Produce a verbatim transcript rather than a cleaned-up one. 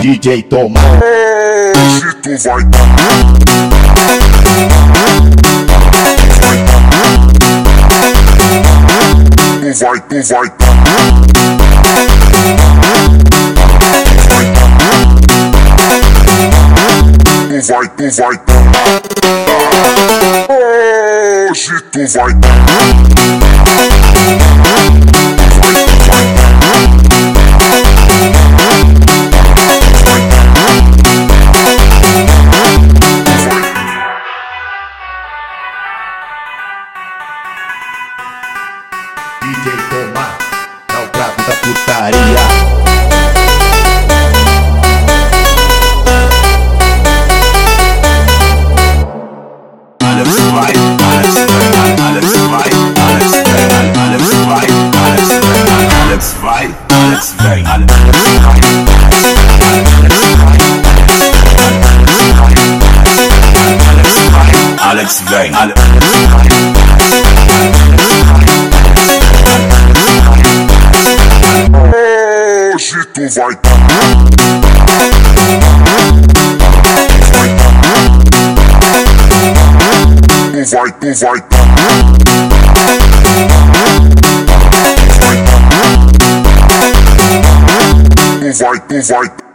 D J Toma. Hoje tu vai dar. Tu vai, tu vai dar. Tu vai, tu vai dar. Hoje tu vai dar. D J Toma, é o brabo da putaria. Alex vai, Alex vai, Alex vai, Alex vai, Alex vai, Alex vai, Alex vai, Alex vai, Alex vai, Hoje tu vai dar. Tu vai, tu vai dar. Tu vai, tu vai dar.